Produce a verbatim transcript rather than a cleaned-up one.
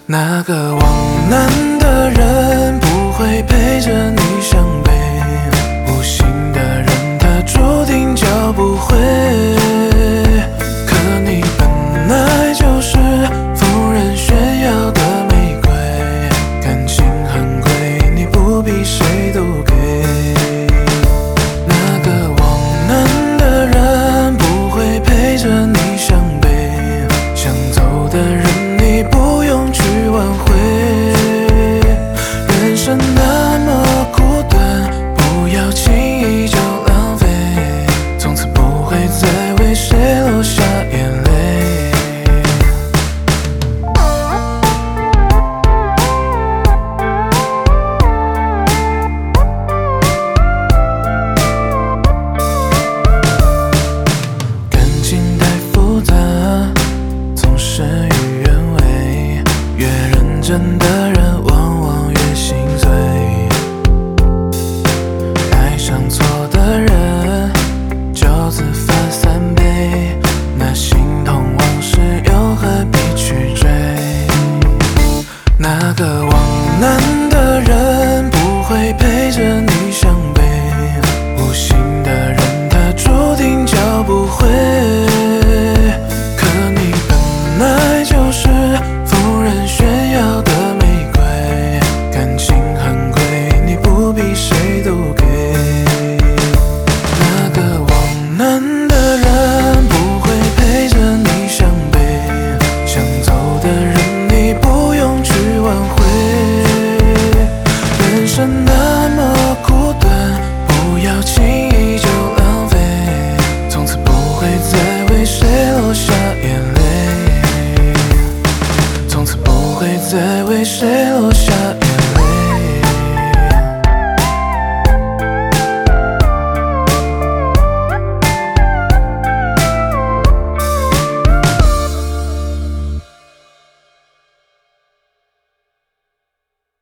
那个往南的人不会陪着你伤悲，无心的人他注定教不会。可你本来就是逢人炫耀的玫瑰，感情很贵，你不比谁都给。那个往南的人不会陪着你伤悲，想走的人你不用去挽回。人生那么苦短，不要轻易就浪费，从此不会再为谁落下眼泪。感情太复杂，总事与愿违，越认真的